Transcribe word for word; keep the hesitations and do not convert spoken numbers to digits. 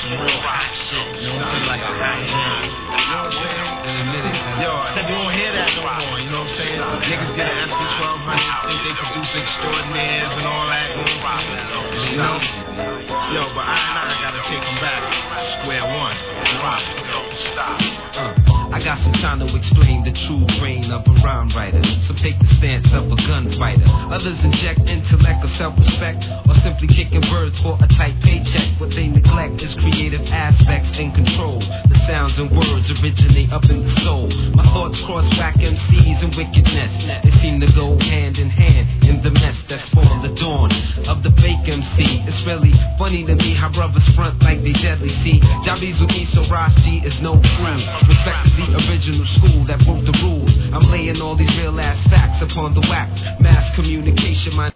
some real hot shit. You know what I'm saying? Like a hot shit. You know what I'm saying? In a minute. Yo, I said you won't hear that no more. You know what I'm saying? Niggas get an S P twelve hundred, think they produce extraordinaires and all that. You know? Yo, but I and I gotta take them back. Square one. Uh, I got some time to explain the true brain of a rhyme writer. Some take the stance of a gunfighter. Others inject intellect or self-respect, or simply kicking birds for a tight paycheck. What they neglect is creative aspects and control. The sounds and words originate up in the soul. My thoughts cross whack M Cs and wickedness. They seem to go hand in hand in the mess that's formed the dawn of the fake M C. It's really funny to me how brothers front like they deadly. See, Jabbies with me, so Rasti is no fool. Respect to the original school that broke the rules. I'm laying all these real ass facts upon the wax. Mass communication, my